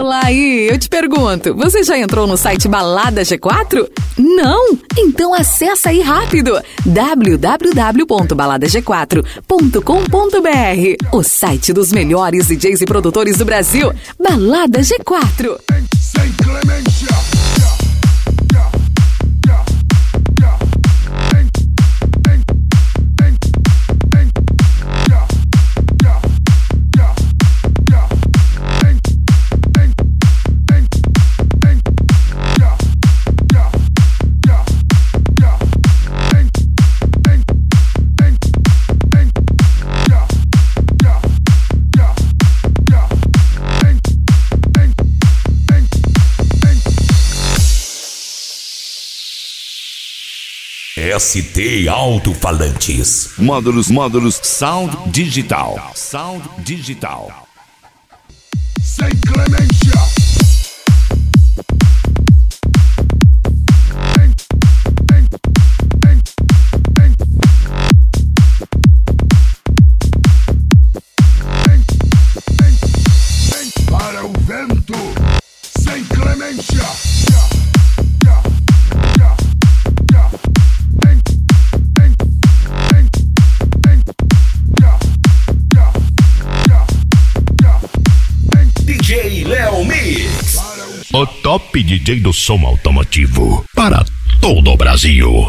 Olá aí, eu te pergunto, você já entrou no site Balada G4? Não? Então acessa aí rápido, www.baladag4.com.br, o site dos melhores DJs e produtores do Brasil, Balada G4. Sem clemência. ST Alto-Falantes. Módulos Sound Digital. Sem clemência. Para o vento. Sem clemência. DJ Léo Mix. O top DJ do som automotivo para todo o Brasil.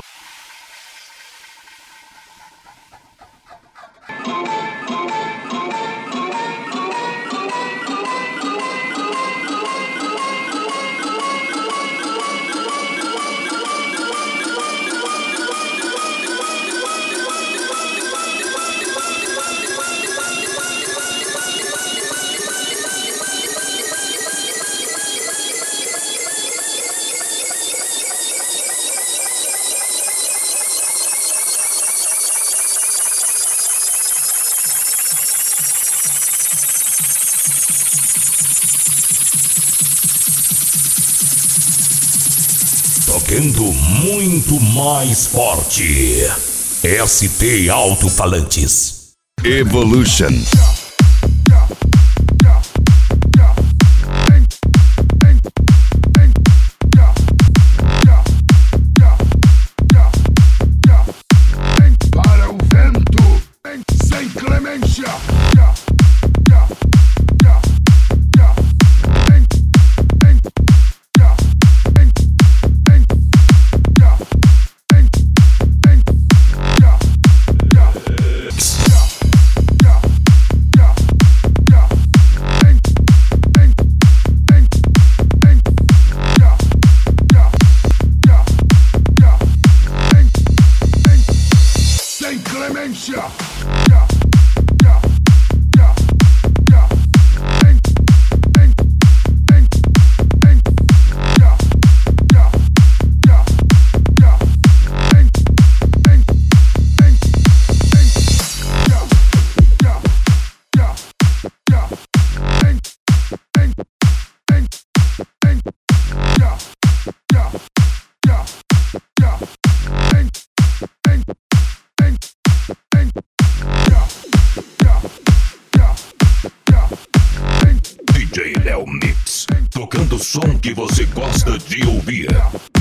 Tocando muito mais forte. ST Alto-Falantes. Evolution. Para o vento. Sem clemência. Sem clemência. DJ Léo Mix. Tocando o som que você gosta de ouvir.